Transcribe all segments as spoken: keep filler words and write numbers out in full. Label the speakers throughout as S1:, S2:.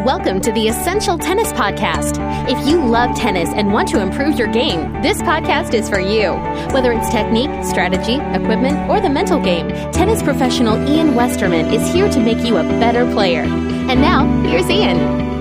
S1: Welcome to the Essential Tennis Podcast. If you love tennis and want to improve your game, this podcast is for you. Whether it's technique, strategy, equipment, or the mental game, tennis professional Ian Westerman is here to make you a better player. And now, here's Ian.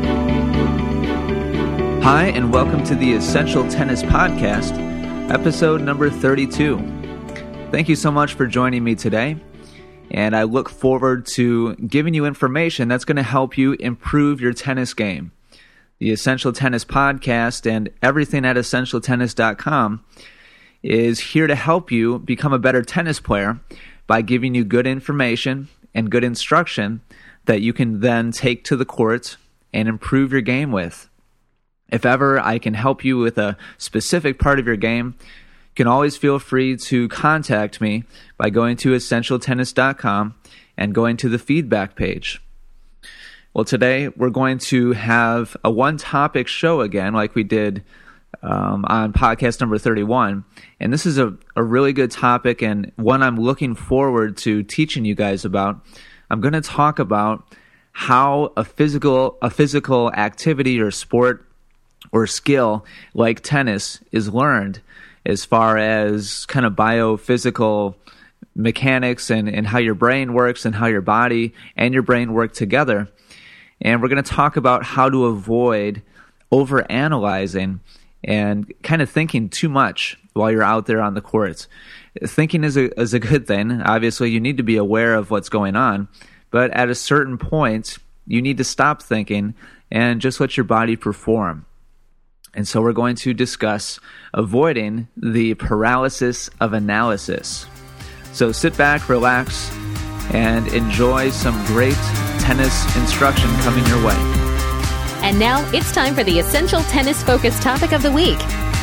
S2: Hi, and welcome to the Essential Tennis Podcast, episode number thirty-two. Thank you so much for joining me today. And I look forward to giving you information that's going to help you improve your tennis game. The Essential Tennis Podcast and everything at essential tennis dot com is here to help you become a better tennis player by giving you good information and good instruction that you can then take to the court and improve your game with. If ever I can help you with a specific part of your game, you can always feel free to contact me by going to essential tennis dot com and going to the feedback page. Well, today we're going to have a one-topic show again, like we did um, on podcast number thirty-one. And this is a, a really good topic and one I'm looking forward to teaching you guys about. I'm going to talk about how a physical a physical activity or sport or skill like tennis is learned, as far as kind of biophysical mechanics and, and how your brain works and how your body and your brain work together. And we're going to talk about how to avoid overanalyzing and kind of thinking too much while you're out there on the courts. Thinking is a, is a good thing. Obviously, you need to be aware of what's going on. But at a certain point, you need to stop thinking and just let your body perform. And so we're going to discuss avoiding the paralysis of analysis. So sit back, relax, and enjoy some great tennis instruction coming your way.
S1: And now it's time for the Essential Tennis Focus topic of the week.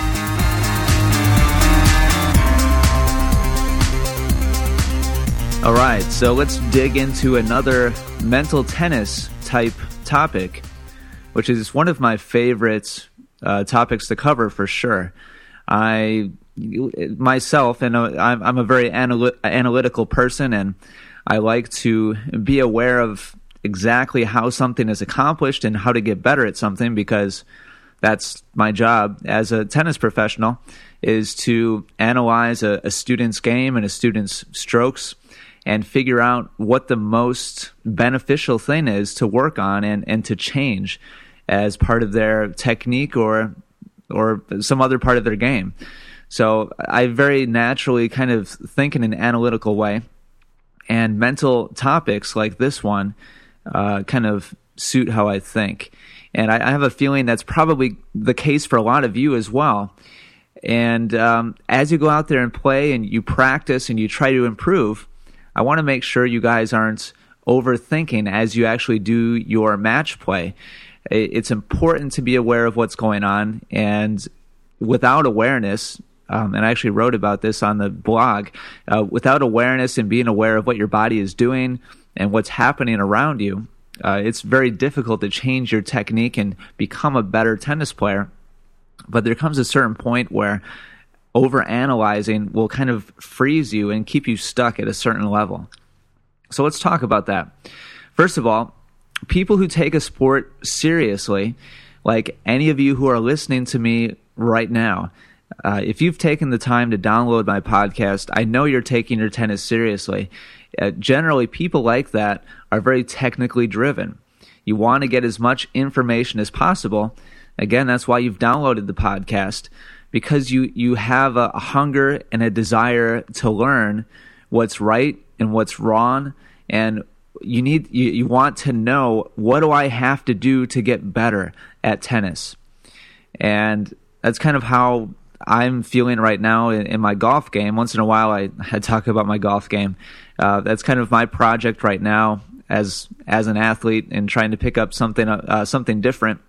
S2: All right, so let's dig into another mental tennis type topic, which is one of my favorites Uh, topics to cover for sure. I myself, and I'm, I'm a very analy- analytical person, and I like to be aware of exactly how something is accomplished and how to get better at something, because that's my job as a tennis professional, is to analyze a, a student's game and a student's strokes and figure out what the most beneficial thing is to work on and, and to change as part of their technique or or some other part of their game. So I very naturally kind of think in an analytical way, and mental topics like this one uh, kind of suit how I think. And I, I have a feeling that's probably the case for a lot of you as well. And um, as you go out there and play and you practice and you try to improve, I want to make sure you guys aren't overthinking as you actually do your match play. It's important to be aware of what's going on, and without awareness, um, and I actually wrote about this on the blog, uh, without awareness and being aware of what your body is doing and what's happening around you, uh, it's very difficult to change your technique and become a better tennis player. But there comes a certain point where overanalyzing will kind of freeze you and keep you stuck at a certain level. So let's talk about that. First of all, people who take a sport seriously, like any of you who are listening to me right now, uh, if you've taken the time to download my podcast, I know you're taking your tennis seriously. Uh, generally, people like that are very technically driven. You want to get as much information as possible. Again, that's why you've downloaded the podcast, because you, you have a, a hunger and a desire to learn what's right and what's wrong, and You need you, you want to know, what do I have to do to get better at tennis? And that's kind of how I'm feeling right now in, in my golf game. Once in a while, I, I talk about my golf game. Uh, that's kind of my project right now as as an athlete and trying to pick up something uh, something different.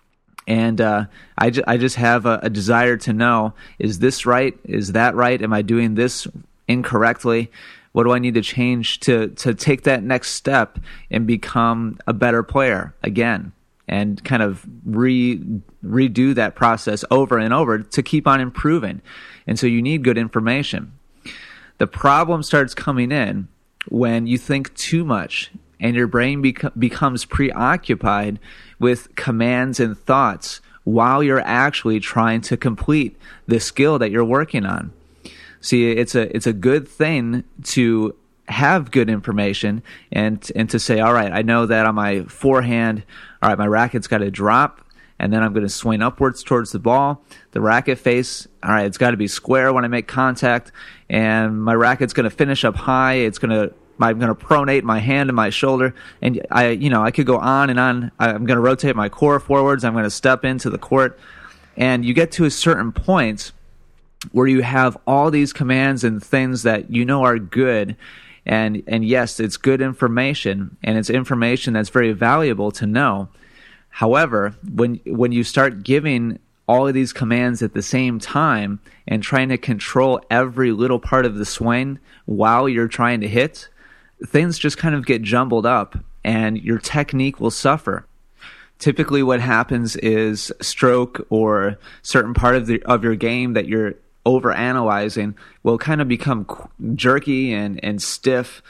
S2: And uh, I, ju- I just have a, a desire to know, is this right? Is that right? Am I doing this incorrectly? What do I need to change to to take that next step and become a better player again, and kind of re redo that process over and over to keep on improving? And so you need good information. The problem starts coming in when you think too much and your brain bec- becomes preoccupied with commands and thoughts while you're actually trying to complete the skill that you're working on. See, it's a it's a good thing to have good information and and to say, all right, I know that on my forehand, all right, my racket's got to drop, and then I'm going to swing upwards towards the ball. The racket face, all right, it's got to be square when I make contact, and my racket's going to finish up high. It's going to I'm going to pronate my hand and my shoulder, and I, you know, I could go on and on. I'm going to rotate my core forwards. I'm going to step into the court, and you get to a certain point where you have all these commands and things that you know are good, and and yes, it's good information, and it's information that's very valuable to know. However, when when you start giving all of these commands at the same time and trying to control every little part of the swing while you're trying to hit, things just kind of get jumbled up and your technique will suffer. Typically what happens is stroke or certain part of the of your game that you're overanalyzing will kind of become jerky and, and stiff,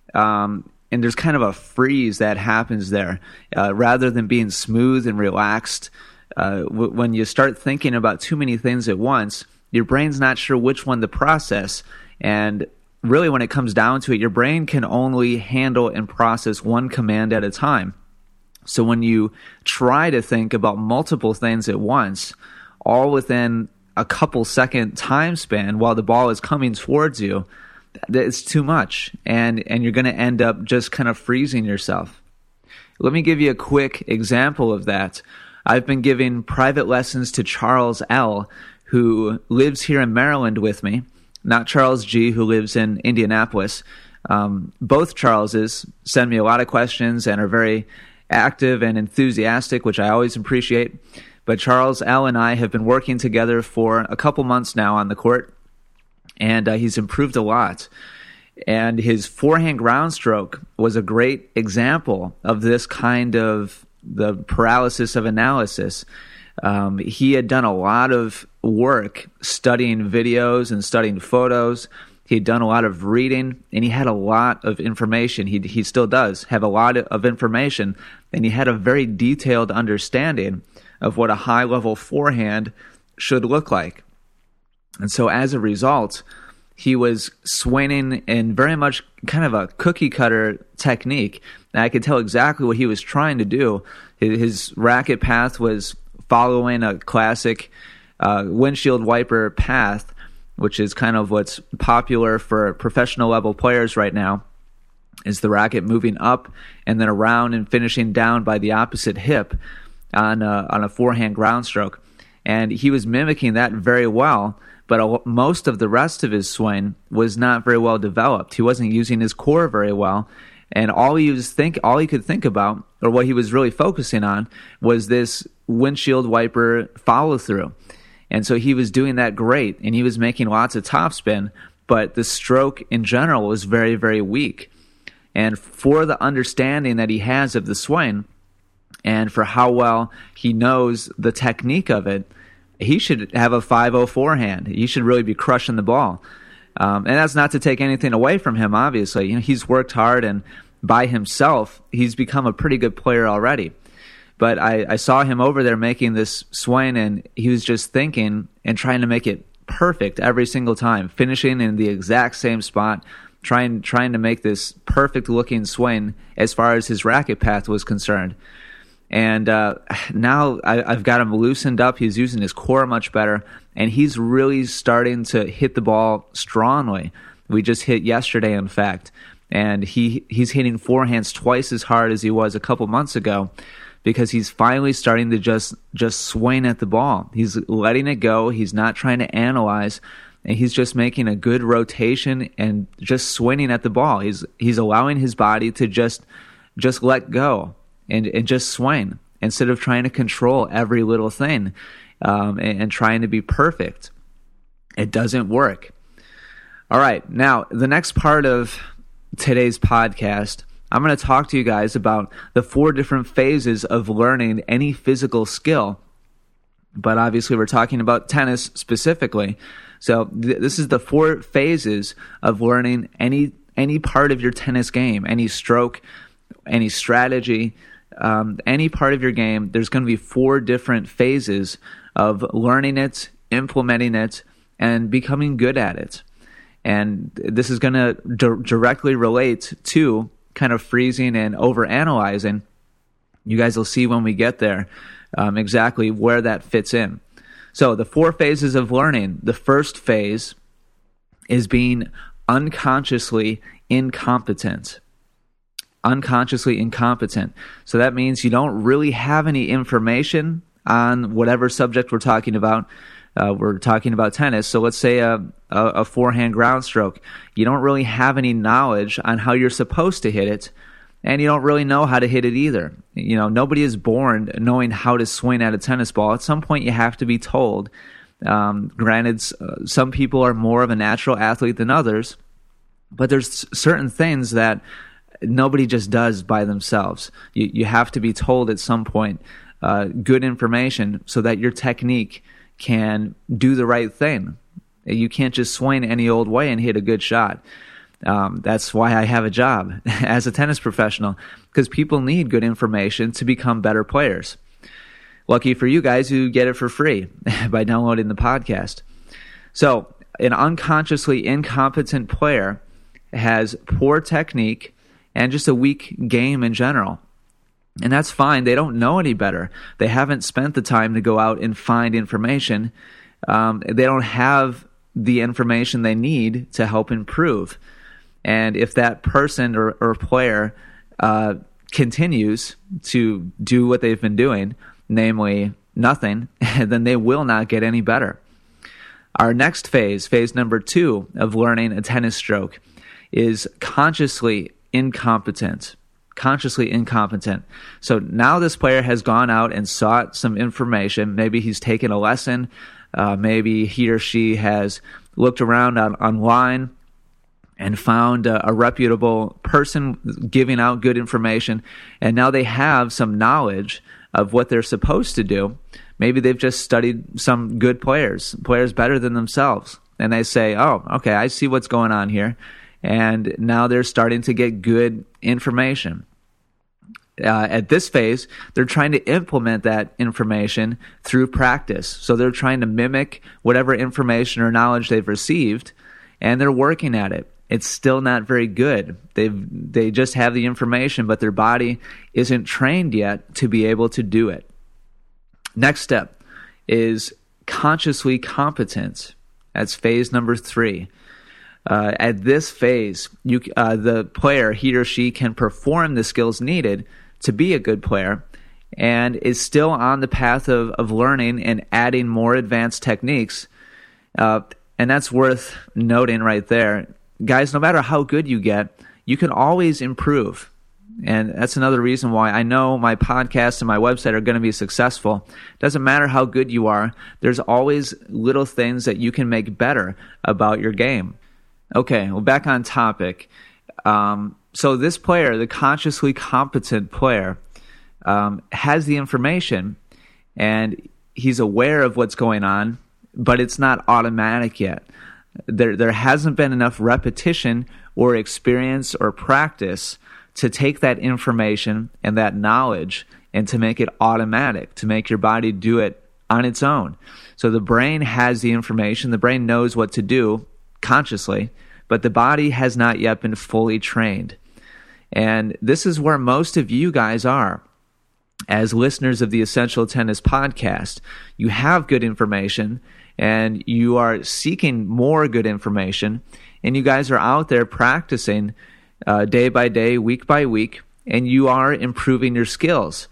S2: um, and there's kind of a freeze that happens there. Uh, rather than being smooth and relaxed, uh, w- when you start thinking about too many things at once, your brain's not sure which one to process, and really, when it comes down to it, your brain can only handle and process one command at a time. So when you try to think about multiple things at once, all within a couple second time span while the ball is coming towards you, it's too much, and, and you're going to end up just kind of freezing yourself. Let me give you a quick example of that. I've been giving private lessons to Charles L., who lives here in Maryland with me, not Charles G., who lives in Indianapolis. Um, both Charleses send me a lot of questions and are very active and enthusiastic, which I always appreciate. But Charles L. and I have been working together for a couple months now on the court, and uh, he's improved a lot. And his forehand ground stroke was a great example of this kind of the paralysis of analysis. Um, he had done a lot of work studying videos and studying photos. He had done a lot of reading, and he had a lot of information. He he still does have a lot of information, and he had a very detailed understanding of what a high-level forehand should look like. And so as a result, he was swinging in very much kind of a cookie-cutter technique. And I could tell exactly what he was trying to do. His, his racket path was following a classic uh, windshield wiper path, which is kind of what's popular for professional level players right now, is the racket moving up and then around and finishing down by the opposite hip on a, on a forehand ground stroke. And he was mimicking that very well, but a, most of the rest of his swing was not very well developed. He wasn't using his core very well, and all he was think all he could think about, or what he was really focusing on, was this windshield wiper follow through. And so he was doing that great, and he was making lots of topspin, but the stroke in general was very, very weak. And for the understanding that he has of the swing, and for how well he knows the technique of it, he should have a five oh forehand. He should really be crushing the ball. Um, and that's not to take anything away from him, obviously. You know, he's worked hard, and by himself, he's become a pretty good player already. But I, I saw him over there making this swing, and he was just thinking and trying to make it perfect every single time, finishing in the exact same spot, trying trying to make this perfect-looking swing as far as his racket path was concerned. And uh, now I, I've got him loosened up. He's using his core much better, and he's really starting to hit the ball strongly. We just hit yesterday, in fact, and he he's hitting forehands twice as hard as he was a couple months ago, because he's finally starting to just just swing at the ball. He's letting it go. He's not trying to analyze, and he's just making a good rotation and just swinging at the ball. He's he's allowing his body to just just let go and, and just swing instead of trying to control every little thing um, and, and trying to be perfect. It doesn't work. All right, now the next part of today's podcast, I'm going to talk to you guys about the four different phases of learning any physical skill. But obviously we're talking about tennis specifically. So th- this is the four phases of learning any any part of your tennis game, any stroke, any strategy, um, any part of your game, there's going to be four different phases of learning it, implementing it, and becoming good at it. And this is going to di- directly relate to kind of freezing and overanalyzing. You guys will see when we get there um, exactly where that fits in. So the four phases of learning, the first phase is being unconsciously incompetent. Unconsciously incompetent. So that means you don't really have any information on whatever subject we're talking about. Uh, we're talking about tennis. So let's say a, a, a forehand ground stroke. You don't really have any knowledge on how you're supposed to hit it, and you don't really know how to hit it either. You know, nobody is born knowing how to swing at a tennis ball. At some point, you have to be told. Um, granted, uh, some people are more of a natural athlete than others, but there's certain things that nobody just does by themselves. You, you have to be told at some point uh, good information so that your technique can do the right thing. You can't just swing any old way and hit a good shot. Um, that's why I have a job as a tennis professional, because people need good information to become better players. Lucky for you guys who get it for free by downloading the podcast. So an unconsciously incompetent player has poor technique and just a weak game in general. And that's fine. They don't know any better. They haven't spent the time to go out and find information. Um, they don't have the information they need to help improve. And if that person or, or player uh, continues to do what they've been doing, namely nothing, then they will not get any better. Our next phase, phase number two of learning a tennis stroke, is consciously incompetent. Consciously incompetent. So now this player has gone out and sought some information. Maybe he's taken a lesson. Uh, maybe he or she has looked around on, online and found a, a reputable person giving out good information. And now they have some knowledge of what they're supposed to do. Maybe they've just studied some good players, players better than themselves. And they say, oh, okay, I see what's going on here. And now they're starting to get good information. Uh, at this phase, they're trying to implement that information through practice. So they're trying to mimic whatever information or knowledge they've received, and they're working at it. It's still not very good. They've they just have the information, but their body isn't trained yet to be able to do it. Next step is consciously competent. That's phase number three. Uh, at this phase, you, uh, the player, he or she, can perform the skills needed to be a good player and is still on the path of, of learning and adding more advanced techniques. Uh, and that's worth noting right there. Guys, no matter how good you get, you can always improve. And that's another reason why I know my podcast and my website are going to be successful. Doesn't matter how good you are, there's always little things that you can make better about your game. Okay, well, back on topic. Um, so this player, the consciously competent player, um, has the information and he's aware of what's going on, but it's not automatic yet. There, there hasn't been enough repetition or experience or practice to take that information and that knowledge and to make it automatic, to make your body do it on its own. So the brain has the information, the brain knows what to do consciously, but the body has not yet been fully trained. And this is where most of you guys are. As listeners of the Essential Tennis Podcast, you have good information and you are seeking more good information, and you guys are out there practicing uh, day by day, week by week, and you are improving your skills.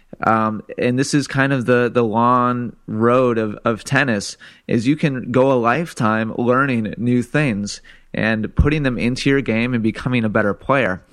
S2: Um, and this is kind of the, the long road of, of tennis, is you can go a lifetime learning new things and putting them into your game and becoming a better player.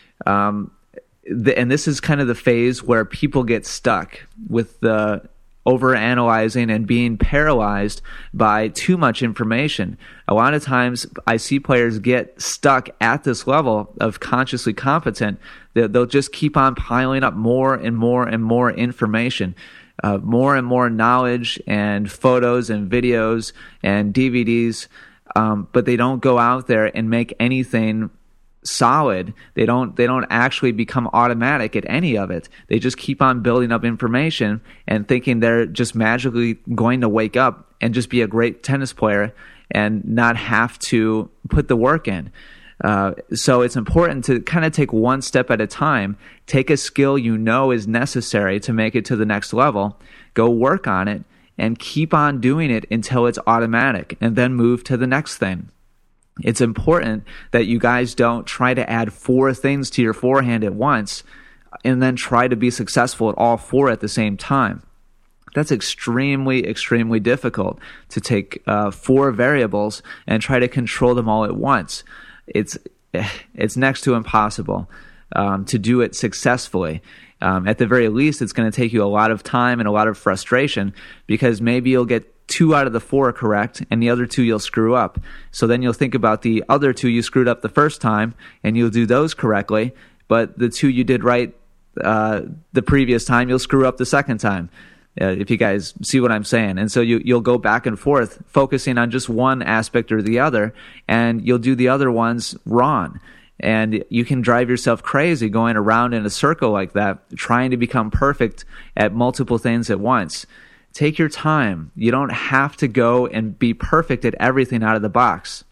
S2: Um, the, and this is kind of the phase where people get stuck with the overanalyzing and being paralyzed by too much information. A lot of times I see players get stuck at this level of consciously competent. They'll just keep on piling up more and more and more information, uh, more and more knowledge and photos and videos and D V Ds, um, but they don't go out there and make anything solid. They don't they don't actually become automatic at any of it. They just keep on building up information and thinking they're just magically going to wake up and just be a great tennis player and not have to put the work in. Uh, so it's important to kind of take one step at a time, take a skill you know is necessary to make it to the next level, go work on it, and keep on doing it until it's automatic, and then move to the next thing. It's important that you guys don't try to add four things to your forehand at once and then try to be successful at all four at the same time. That's extremely, extremely difficult to take uh, four variables and try to control them all at once. It's it's next to impossible um, to do it successfully. Um, at the very least, it's going to take you a lot of time and a lot of frustration because maybe you'll get two out of the four correct and the other two you'll screw up. So then you'll think about the other two you screwed up the first time and you'll do those correctly, but the two you did right uh, the previous time, you'll screw up the second time. Uh, if you guys see what I'm saying. And so you, you'll go back and forth focusing on just one aspect or the other, and you'll do the other ones wrong. And you can drive yourself crazy going around in a circle like that, trying to become perfect at multiple things at once. Take your time. You don't have to go and be perfect at everything out of the box.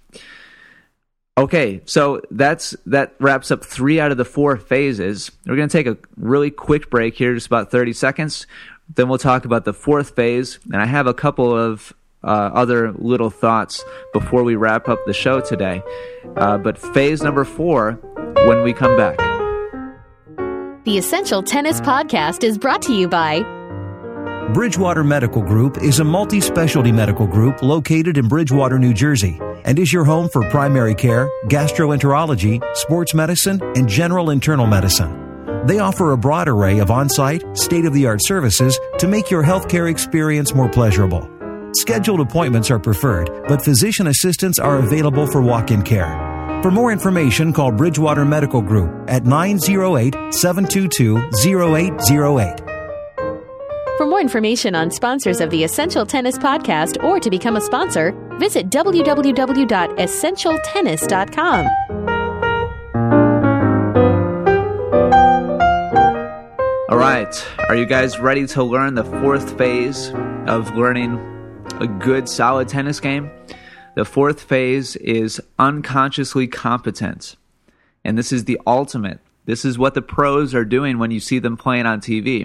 S2: Okay, so that's that wraps up three out of the four phases. We're going to take a really quick break here, just about thirty seconds. Then we'll talk about the fourth phase, and I have a couple of uh, other little thoughts before we wrap up the show today. Uh, but phase number four, when we come back.
S1: The Essential Tennis Podcast is brought to you by
S3: Bridgewater Medical Group is a multi-specialty medical group located in Bridgewater, New Jersey, and is your home for primary care, gastroenterology, sports medicine, and general internal medicine. They offer a broad array of on-site, state-of-the-art services to make your healthcare experience more pleasurable. Scheduled appointments are preferred, but physician assistants are available for walk-in care. For more information, call Bridgewater Medical Group at nine oh eight, seven two two, oh eight oh eight.
S1: For more information on sponsors of the Essential Tennis Podcast or to become a sponsor, visit w w w dot essential tennis dot com.
S2: All right, are you guys ready to learn the fourth phase of learning a good, solid tennis game? The fourth phase is unconsciously competent, and this is the ultimate. This is what the pros are doing when you see them playing on T V,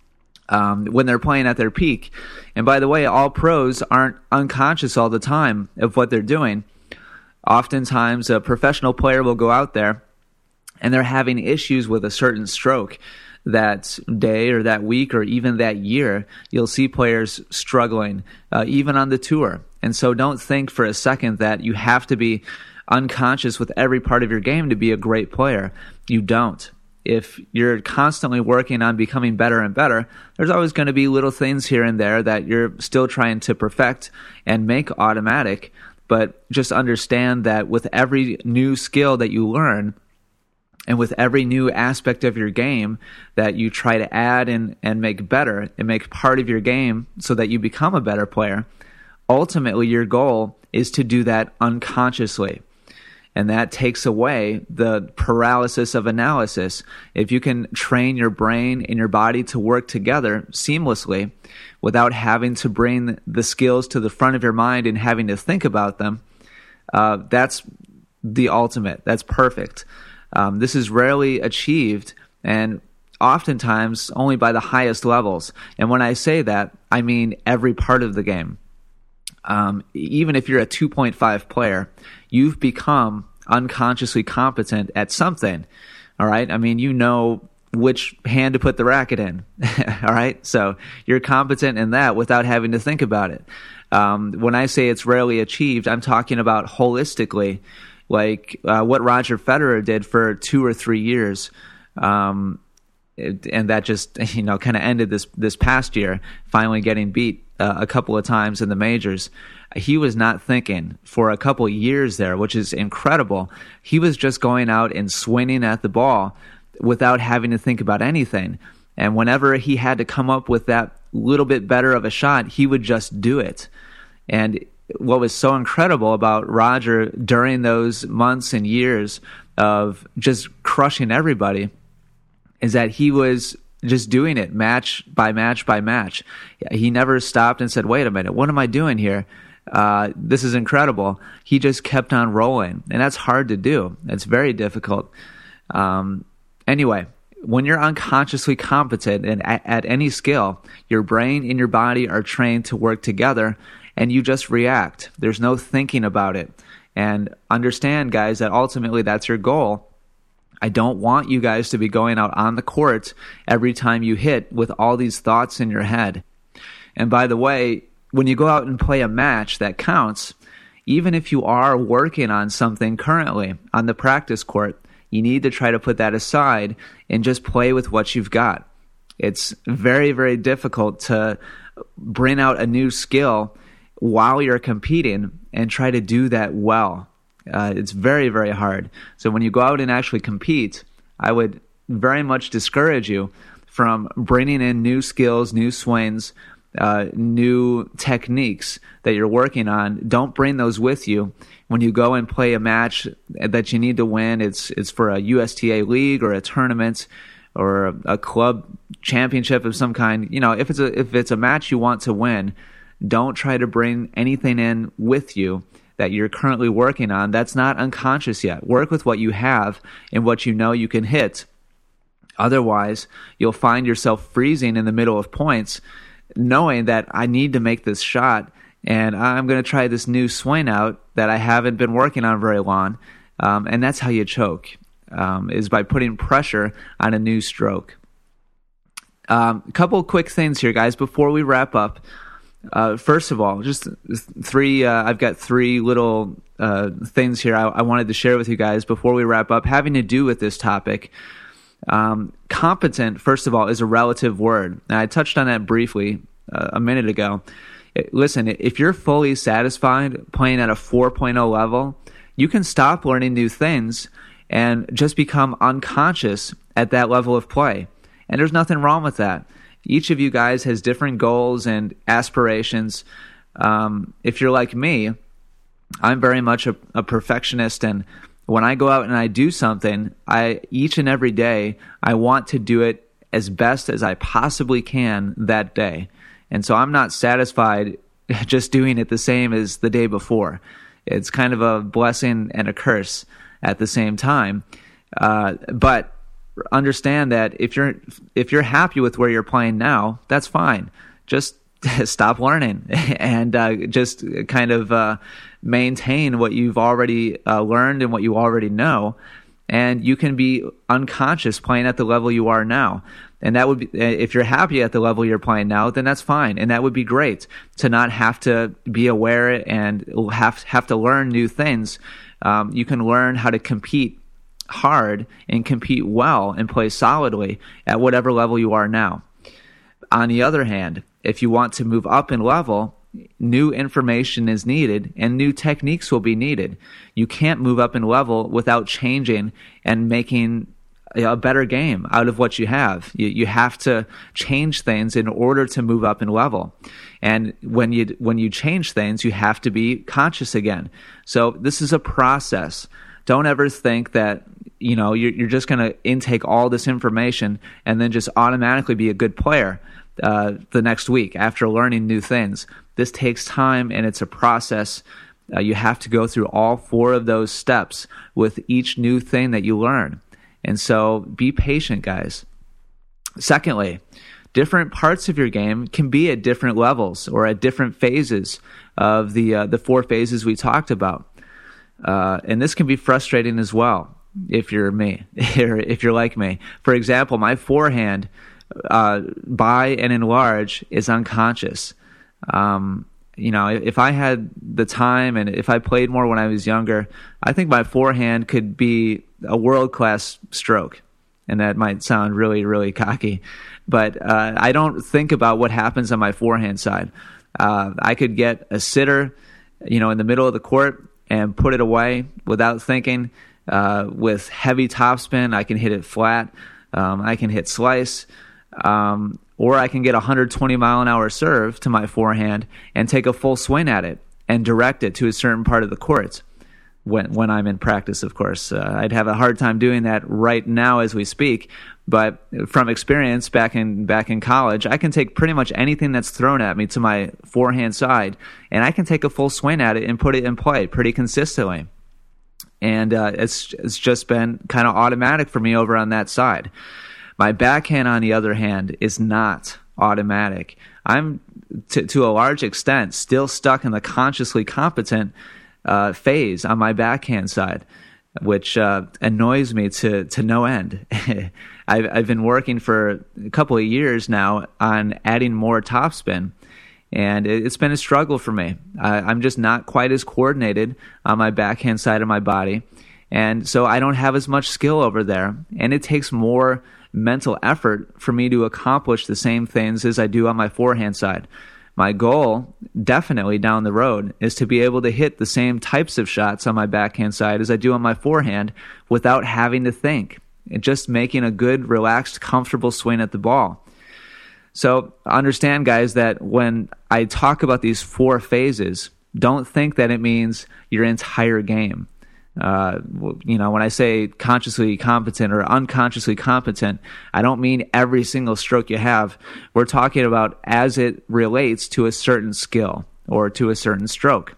S2: um, when they're playing at their peak. And by the way, all pros aren't unconscious all the time of what they're doing. Oftentimes, a professional player will go out there, and they're having issues with a certain stroke. That day or that week or even that year, you'll see players struggling, uh, even on the tour. And so don't think for a second that you have to be unconscious with every part of your game to be a great player. You don't. If you're constantly working on becoming better and better, there's always going to be little things here and there that you're still trying to perfect and make automatic. But just understand that with every new skill that you learn, and with every new aspect of your game that you try to add and, and make better and make part of your game so that you become a better player, ultimately your goal is to do that unconsciously. And that takes away the paralysis of analysis. If you can train your brain and your body to work together seamlessly without having to bring the skills to the front of your mind and having to think about them, uh, that's the ultimate. That's perfect. Um, this is rarely achieved, and oftentimes only by the highest levels. And when I say that, I mean every part of the game. Um, even if you're a two point five player, you've become unconsciously competent at something. All right? I mean, you know which hand to put the racket in. All right? So you're competent in that without having to think about it. Um, when I say it's rarely achieved, I'm talking about holistically. Like uh, what Roger Federer did for two or three years, um, it, and that just you know kind of ended this this past year, finally getting beat uh, a couple of times in the majors. He was not thinking for a couple of years there, which is incredible. He was just going out and swinging at the ball without having to think about anything. And whenever he had to come up with that little bit better of a shot, he would just do it. And what was so incredible about Roger during those months and years of just crushing everybody is that he was just doing it match by match by match. He never stopped and said, wait a minute, what am I doing here? Uh, this is incredible. He just kept on rolling, and that's hard to do. It's very difficult. Um, anyway, when you're unconsciously competent and at, at any skill, your brain and your body are trained to work together, and you just react. There's no thinking about it. And understand, guys, that ultimately that's your goal. I don't want you guys to be going out on the court every time you hit with all these thoughts in your head. And by the way, when you go out and play a match that counts, even if you are working on something currently on the practice court, you need to try to put that aside and just play with what you've got. It's very, very difficult to bring out a new skill while you're competing and try to do that well. Uh, it's very, very hard. So when you go out and actually compete, I would very much discourage you from bringing in new skills, new swings, uh, new techniques that you're working on. Don't bring those with you when you go and play a match that you need to win. It's it's for a U S T A league or a tournament or a, a club championship of some kind. You know, if it's a if it's a match you want to win, don't try to bring anything in with you that you're currently working on that's not unconscious yet. Work with what you have and what you know you can hit. Otherwise, you'll find yourself freezing in the middle of points, knowing that I need to make this shot and I'm going to try this new swing out that I haven't been working on very long. Um, and that's how you choke, um, is by putting pressure on a new stroke. Um, a couple quick things here, guys, before we wrap up. Uh, first of all, just three, uh, I've got three little uh, things here I, I wanted to share with you guys before we wrap up, having to do with this topic. Um, competent, first of all, is a relative word. And I touched on that briefly uh, a minute ago. It, listen, if you're fully satisfied playing at a four point oh level, you can stop learning new things and just become unconscious at that level of play. And there's nothing wrong with that. Each of you guys has different goals and aspirations. Um, if you're like me, I'm very much a, a perfectionist, and when I go out and I do something, I each and every day, I want to do it as best as I possibly can that day. And so I'm not satisfied just doing it the same as the day before. It's kind of a blessing and a curse at the same time. Uh, but understand that if you're if you're happy with where you're playing now, that's fine. Just stop learning and uh, just kind of uh, maintain what you've already uh, learned and what you already know, and you can be unconscious playing at the level you are now. And that would be, if you're happy at the level you're playing now, then that's fine, and that would be great to not have to be aware and have have to learn new things. Um, you can learn how to compete hard and compete well and play solidly at whatever level you are now. On the other hand, if you want to move up in level, new information is needed and new techniques will be needed. You can't move up in level without changing and making a better game out of what you have. You, you have to change things in order to move up in level. And when you when you change things, you have to be conscious again. So this is a process. Don't ever think that, you know, you're, you're just going to intake all this information and then just automatically be a good player uh, the next week after learning new things. This takes time, and it's a process. Uh, you have to go through all four of those steps with each new thing that you learn. And so be patient, guys. Secondly, different parts of your game can be at different levels or at different phases of the uh, the four phases we talked about. Uh, and this can be frustrating as well if you're me, or if you're like me. For example, my forehand, uh, by and in large, is unconscious. Um, you know, if I had the time and if I played more when I was younger, I think my forehand could be a world-class stroke. And that might sound really, really cocky. But uh, I don't think about what happens on my forehand side. Uh, I could get a sitter, you know, in the middle of the court and put it away without thinking. Uh, with heavy topspin, I can hit it flat. Um, I can hit slice. Um, or I can get a one hundred twenty mile an hour serve to my forehand and take a full swing at it and direct it to a certain part of the court. when when I'm in practice, of course. Uh, I'd have a hard time doing that right now as we speak, but from experience back in back in college, I can take pretty much anything that's thrown at me to my forehand side, and I can take a full swing at it and put it in play pretty consistently. And uh, it's it's just been kind of automatic for me over on that side. My backhand, on the other hand, is not automatic. I'm, t- to a large extent, still stuck in the consciously competent uh, phase on my backhand side, which uh, annoys me to to no end. I've, I've been working for a couple of years now on adding more topspin, and it, it's been a struggle for me. I, I'm just not quite as coordinated on my backhand side of my body, and so I don't have as much skill over there, and it takes more mental effort for me to accomplish the same things as I do on my forehand side. My goal, definitely down the road, is to be able to hit the same types of shots on my backhand side as I do on my forehand without having to think, and just making a good, relaxed, comfortable swing at the ball. So understand, guys, that when I talk about these four phases, don't think that it means your entire game. Uh, you know, when I say consciously competent or unconsciously competent, I don't mean every single stroke you have. We're talking about as it relates to a certain skill or to a certain stroke.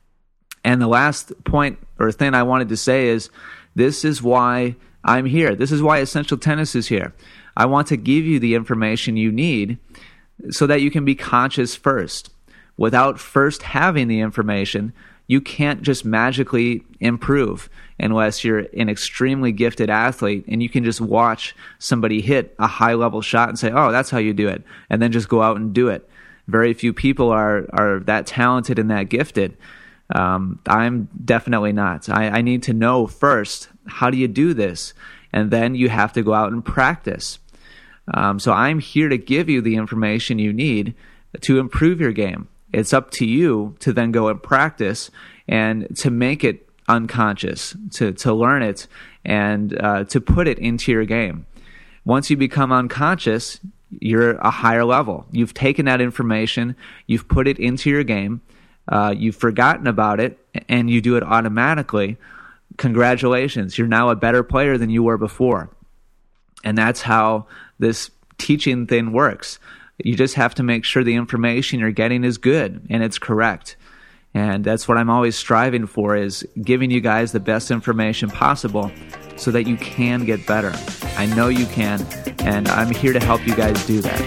S2: And the last point or thing I wanted to say is, this is why I'm here. This is why Essential Tennis is here. I want to give you the information you need so that you can be conscious first. Without first having the information, you can't just magically improve unless you're an extremely gifted athlete and you can just watch somebody hit a high-level shot and say, oh, that's how you do it, and then just go out and do it. Very few people are are that talented and that gifted. Um, I'm definitely not. I, I need to know first, how do you do this? And then you have to go out and practice. Um, so I'm here to give you the information you need to improve your game. It's up to you to then go and practice and to make it unconscious, to, to learn it, and uh, to put it into your game. Once you become unconscious, you're a higher level. You've taken that information, you've put it into your game, uh, you've forgotten about it, and you do it automatically. Congratulations, you're now a better player than you were before. And that's how this teaching thing works. You just have to make sure the information you're getting is good and it's correct. And that's what I'm always striving for, is giving you guys the best information possible so that you can get better. I know you can, and I'm here to help you guys do that.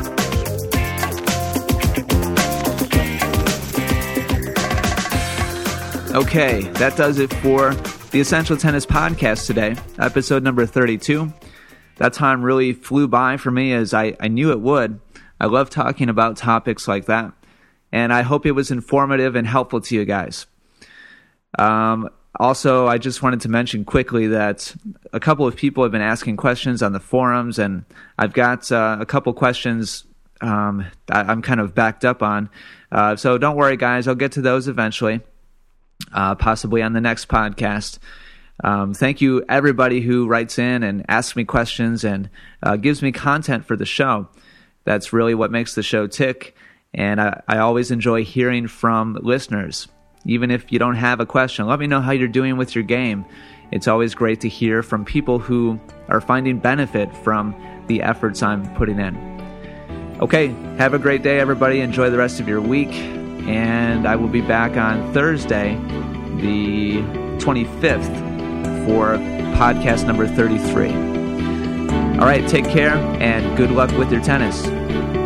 S2: Okay, that does it for the Essential Tennis Podcast today, episode number thirty-two. That time really flew by for me, as I, I knew it would. I love talking about topics like that, and I hope it was informative and helpful to you guys. Um, also, I just wanted to mention quickly that a couple of people have been asking questions on the forums, and I've got uh, a couple questions um, I'm kind of backed up on. Uh, so don't worry, guys. I'll get to those eventually, uh, possibly on the next podcast. Um, thank you, everybody who writes in and asks me questions and uh, gives me content for the show. That's really what makes the show tick, and I, I always enjoy hearing from listeners. Even if you don't have a question, let me know how you're doing with your game. It's always great to hear from people who are finding benefit from the efforts I'm putting in. Okay, have a great day, everybody. Enjoy the rest of your week, and I will be back on Thursday, the twenty-fifth, for podcast number thirty-three. All right, take care, and good luck with your tennis.